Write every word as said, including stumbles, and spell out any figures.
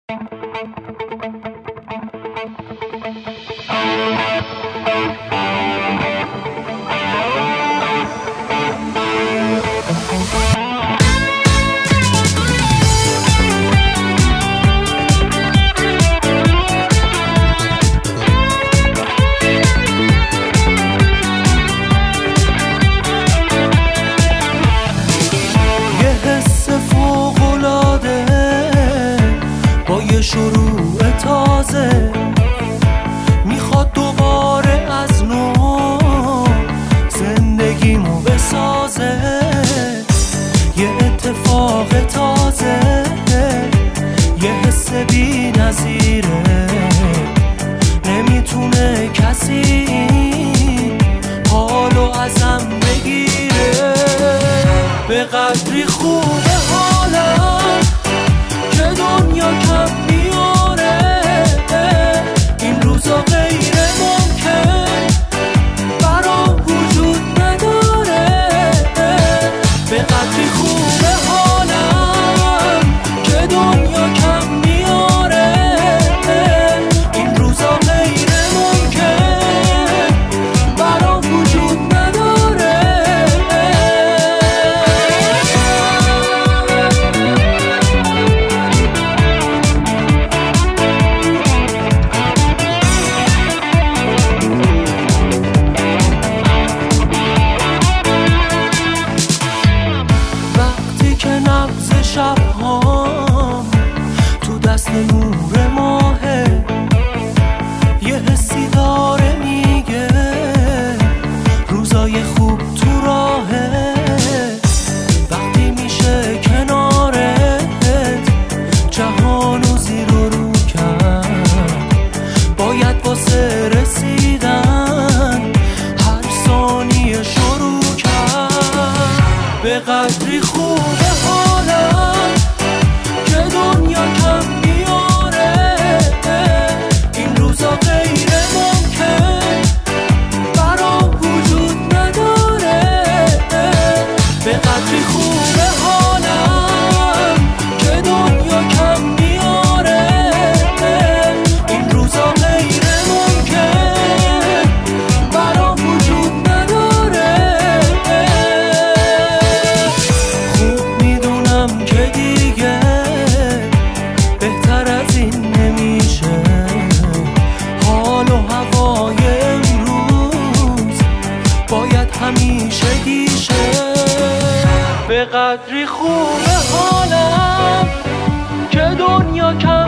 شروع تازه میخواد دوباره از نو زندگیمو بسازه، یه اتفاق تازه، یه حس بی نظیره، نمیتونه کسی حالو ازم بگیره. به قدری خوبه حالم که دنیا کم میاره، این روزا غیر ممکن برام وجود نداره. به قدری خوبه حالم که دنیا کم میاره، این روزا غیر ممکن برام وجود نداره. شب‌هام تو دست نور ماهه، یه حسی داره میگه روزای خوب تو راهه. وقتی میشه کنارت جهانو زیر و رو کرد، باید واسه رسیدن هر ثانیه شروع کرد. به قدری خوبه حالم که دنیا کم میاره، این روزا غیر ممکن برام وجود نداره. به قدری خوبه حالم که دنیا کم میاره، این روزا غیر ممکن برام وجود نداره. خوب میدونم که دیگه بهتر از این نمیشه، حال و هوای امروز باید همیشه گیشه. به قدری خوبه حالم که دنیا کم